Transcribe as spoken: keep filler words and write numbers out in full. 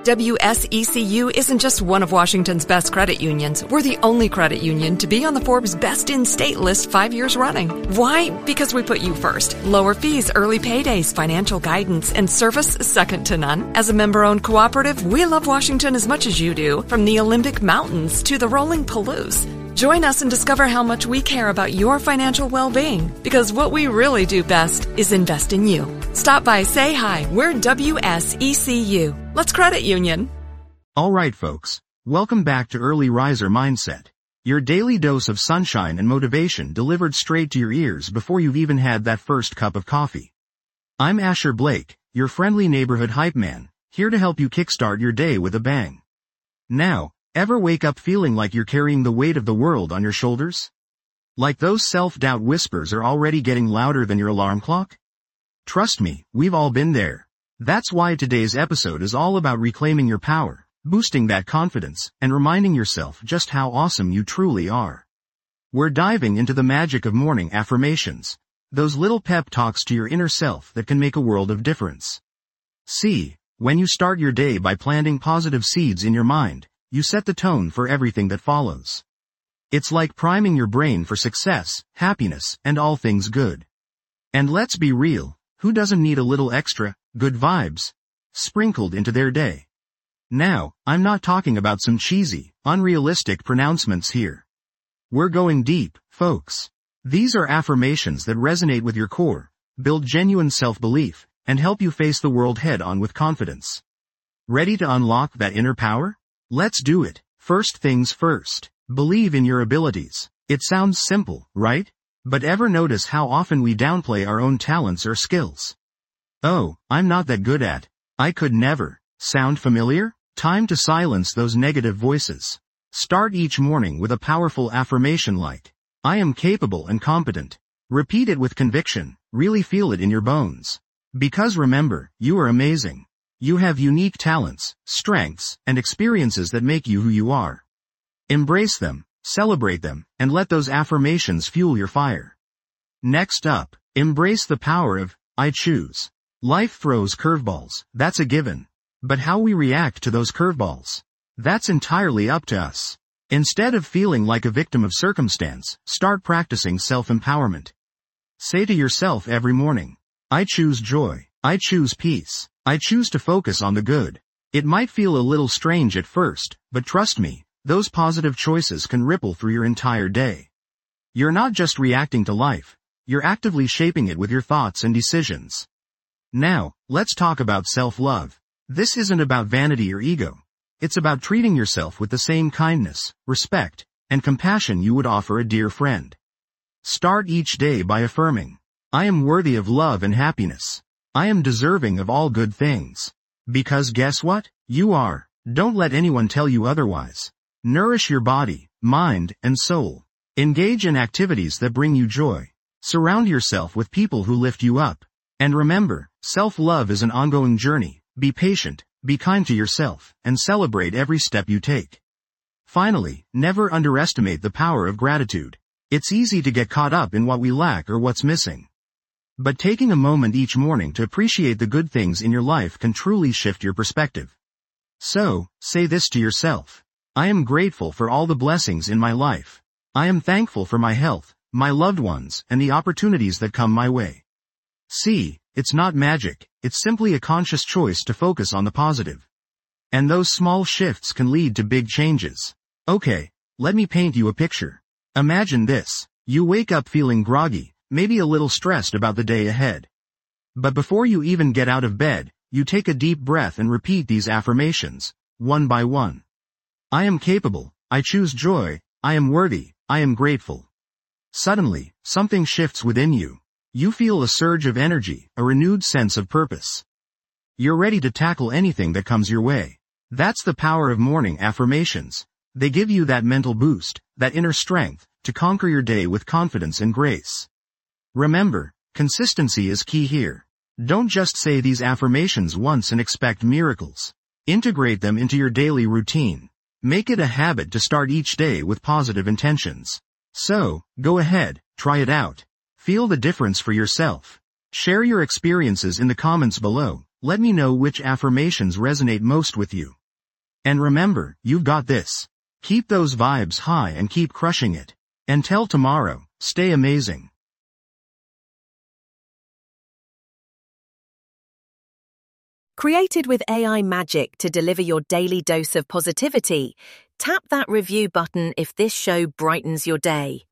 W S E C U isn't just one of Washington's best credit unions. We're the only credit union to be on the Forbes Best in State list five years running. Why? Because we put you first. Lower fees, early paydays, financial guidance, and service second to none. As a member-owned cooperative, we love Washington as much as you do, from the Olympic Mountains to the rolling Palouse. Join us and discover how much we care about your financial well-being, because what we really do best is invest in you. Stop by, say hi. We're W S E C U. Let's credit union. All right, folks. Welcome back to Early Riser Mindset, your daily dose of sunshine and motivation delivered straight to your ears before you've even had that first cup of coffee. I'm Asher Blake, your friendly neighborhood hype man, here to help you kickstart your day with a bang. Now, ever wake up feeling like you're carrying the weight of the world on your shoulders? Like those self-doubt whispers are already getting louder than your alarm clock? Trust me, we've all been there. That's why today's episode is all about reclaiming your power, boosting that confidence, and reminding yourself just how awesome you truly are. We're diving into the magic of morning affirmations, those little pep talks to your inner self that can make a world of difference. See, when you start your day by planting positive seeds in your mind, you set the tone for everything that follows. It's like priming your brain for success, happiness, and all things good. And let's be real, who doesn't need a little extra, good vibes, sprinkled into their day? Now, I'm not talking about some cheesy, unrealistic pronouncements here. We're going deep, folks. These are affirmations that resonate with your core, build genuine self-belief, and help you face the world head-on with confidence. Ready to unlock that inner power? Let's do it. First things first. Believe in your abilities. It sounds simple, right? But ever notice how often we downplay our own talents or skills? Oh, I'm not that good at. I could never. Sound familiar? Time to silence those negative voices. Start each morning with a powerful affirmation like, I am capable and competent. Repeat it with conviction. Really feel it in your bones. Because remember, you are amazing. You have unique talents, strengths, and experiences that make you who you are. Embrace them, celebrate them, and let those affirmations fuel your fire. Next up, embrace the power of, I choose. Life throws curveballs, that's a given. But how we react to those curveballs? That's entirely up to us. Instead of feeling like a victim of circumstance, start practicing self-empowerment. Say to yourself every morning, I choose joy. I choose peace. I choose to focus on the good. It might feel a little strange at first, but trust me, those positive choices can ripple through your entire day. You're not just reacting to life, you're actively shaping it with your thoughts and decisions. Now, let's talk about self-love. This isn't about vanity or ego. It's about treating yourself with the same kindness, respect, and compassion you would offer a dear friend. Start each day by affirming, I am worthy of love and happiness. I am deserving of all good things. Because guess what? You are. Don't let anyone tell you otherwise. Nourish your body, mind, and soul. Engage in activities that bring you joy. Surround yourself with people who lift you up. And remember, self-love is an ongoing journey. Be patient, be kind to yourself, and celebrate every step you take. Finally, never underestimate the power of gratitude. It's easy to get caught up in what we lack or what's missing. But taking a moment each morning to appreciate the good things in your life can truly shift your perspective. So, say this to yourself. I am grateful for all the blessings in my life. I am thankful for my health, my loved ones, and the opportunities that come my way. See, it's not magic, it's simply a conscious choice to focus on the positive. And those small shifts can lead to big changes. Okay, let me paint you a picture. Imagine this. You wake up feeling groggy, maybe a little stressed about the day ahead. But before you even get out of bed, you take a deep breath and repeat these affirmations, one by one. I am capable, I choose joy, I am worthy, I am grateful. Suddenly, something shifts within you. You feel a surge of energy, a renewed sense of purpose. You're ready to tackle anything that comes your way. That's the power of morning affirmations. They give you that mental boost, that inner strength, to conquer your day with confidence and grace. Remember, consistency is key here. Don't just say these affirmations once and expect miracles. Integrate them into your daily routine. Make it a habit to start each day with positive intentions. So, go ahead, try it out. Feel the difference for yourself. Share your experiences in the comments below. Let me know which affirmations resonate most with you. And remember, you've got this. Keep those vibes high and keep crushing it. Until tomorrow, stay amazing. Created with A I magic to deliver your daily dose of positivity, tap that review button if this show brightens your day.